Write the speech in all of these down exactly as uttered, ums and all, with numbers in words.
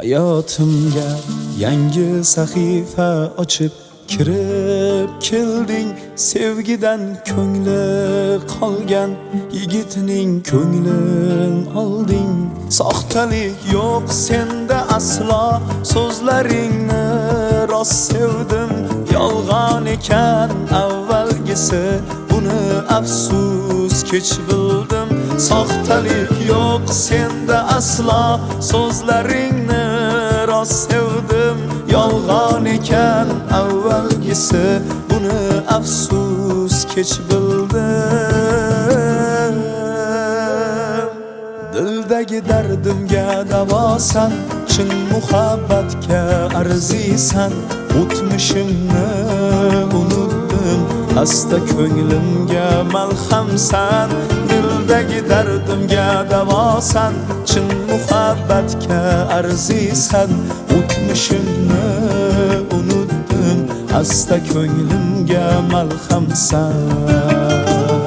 Hayotimga yangi sahifa ochib kirib kelding. Sevgidan ko'ngli qolgan yigitning ko'nglin olding. Soxtalik yo'q senda aslo, so'zlaringni rost sevdim. Yolg'on ekan avvalgisi, buni afsus kech bildim. Soxtalik yo'q senda aslo, so'zlaringni rost sevdim. Yolg'on ekan avvalgisi, buni afsus kech bildim. Dildagi dardimga davosan, chin muhabbatga arzisan. O'tmishimni unutdim, asta ko'nglimga malhamsan. Dildagi dardimga davosan, chin muhabbatga arzisan. O'tmishimni unutdim, asta ko'nglimga malhamsan.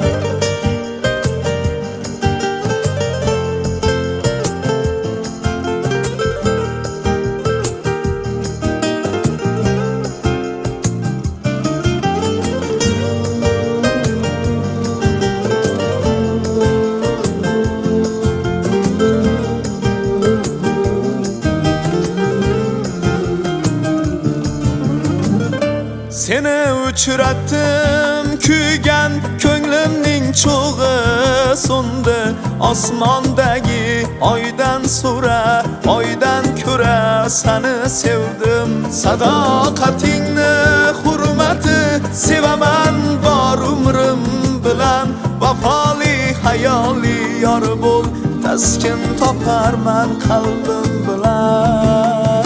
Seni uchratdim, kuygan ko'nglimning cho'g'i so'ndi. Osmondagi oydan so'ra, oydan ko'ra seni sevdim. Sadoqatingni hurmati sevaman bor umrim bilan. Vafoli hayoli yor bo'l, taskin toparman qalbim bilan.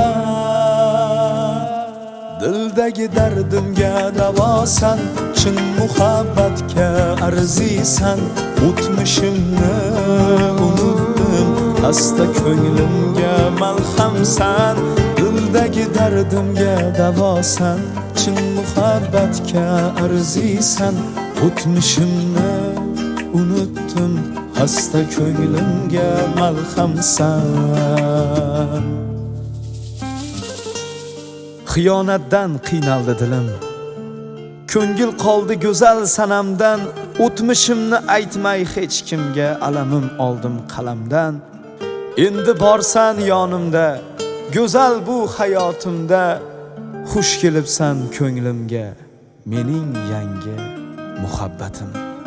Dildagi dardimga davosan, chin muhabbatga arzisan. O'tmishimni unutdim, asta ko'nglimga malhamsan. Dildagi dardimga davosan, chin muhabbatga arzisan. O'tmishimni unutdim, asta ko'nglimga malhamsan. Xiyonatdan qiynaldi dilim, ko'ngil qoldi go'zal sanamdan. O'tmishimni aytmay hech kimga, alamim oldim qalamdan. Endi borsan yonimda, go'zal bu hayotimda. Xush kelibsan ko'nglimga, mening yangi muhabbatim.